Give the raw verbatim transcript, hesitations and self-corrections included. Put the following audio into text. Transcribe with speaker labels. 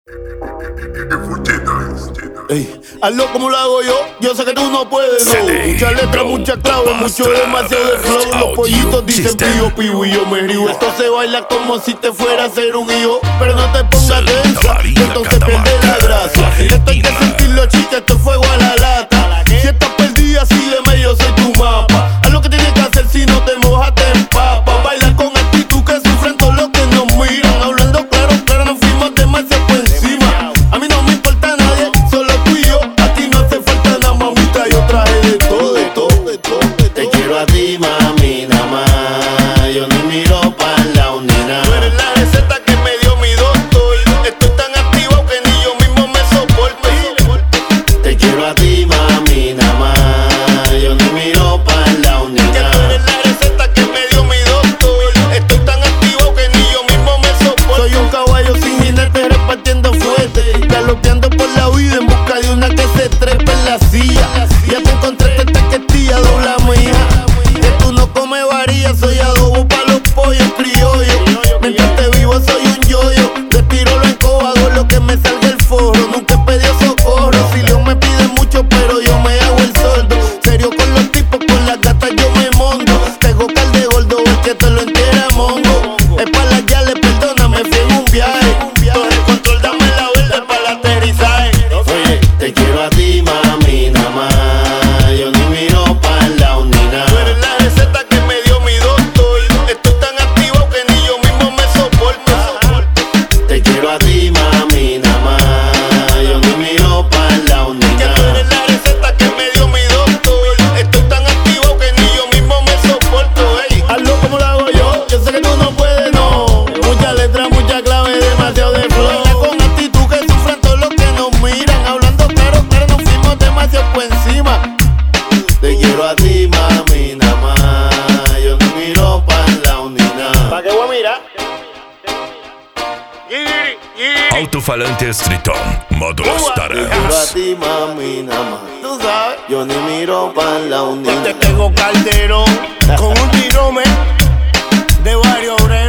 Speaker 1: Ey, hazlo como lo hago yo, yo sé que tú no puedes, no. Mucha letra, mucha clave, mucho demasiado de flow. Los pollitos dicen pío, pío y yo me río. Esto se baila como si te fuera a ser un hijo. Pero no te pongas densa, entonces pierde la gracia. Esto hay que sentirlo, chica, esto es fuego a la lata. Si estás perdida, sígueme, yo soy tu mapa. Haz lo que tienes que hacer, si no te mojas, te empapas. Baila con actitud que sufren todos los que nos miran. Hablando claro, claro, nos fuimos demasiado por encima. A mí no me importa nadie, solo tú y yo. A ti no hace falta nada, mamita, yo traje de todo, de todo, de todo, de todo.
Speaker 2: Te quiero a ti, mami, nada más. Yo ni miro pa' la unina.
Speaker 1: Tú eres la receta que me dio mi doctor. Estoy tan activo que ni yo mismo me soporto.
Speaker 2: Te quiero a ti, mami, nada más. Yo ni miro pa' la unina.
Speaker 1: Que tú eres la receta que me dio mi doctor. Estoy tan activo que ni yo mismo me soporto. Soy un caballo sin jinete repartiendo fuerte, galopeando por la vida en busca de una que se trepe en la silla. Ya te encontré esta questilla, dobla mía. Que tú no comes varilla, soy adobo pa' los pollos criollos. Mientras te vivo soy un yoyo, te tiro lo encobo, hago lo que me salga el forro. Nunca he pedido socorro, si Dios me pide mucho pero yo me hago el sordo. Serio con los tipos, con las gatas yo me monto. Tengo cal de gordo, el que te lo entera mongo. Es pa' las yales, perdóname, fui en un viaje. Todo el control, dame la verde pa' el aterrizaje.
Speaker 2: Oye, te quiero a ti, mami, nada más. Yo ni miro pa' la unina.
Speaker 1: Tú eres la receta que me dio mi doctor. Estoy tan activo que ni yo mismo me soporto.
Speaker 2: Te quiero a ti, mami, nada más. Yo ni miro pa' la
Speaker 1: Que
Speaker 2: unina.
Speaker 1: tú eres la receta que me dio mi doctor. Estoy tan activo que ni yo mismo me soporto. Ey, hazlo como lo hago yo, yo sé que tú no puedes, no. Mucha letra, mucha clave, demasiado de flow. Baila con actitud que sufran todos los que nos miran. Hablando claro, claro, nos fuimos demasiado por encima.
Speaker 2: Te quiero a ti, mami, nada más. Yo ni miro pa' la unina.
Speaker 1: ¿Pa' qué voy a mirar? Giri, giri.
Speaker 3: Alto-falante Stritton, módulo
Speaker 2: Te quiero a
Speaker 3: Starax.
Speaker 2: ti, mami, nada más.
Speaker 1: Tú sabes.
Speaker 2: Yo ni miro pa' la unina.
Speaker 1: Te tengo calderón con un tirome de varios obreros.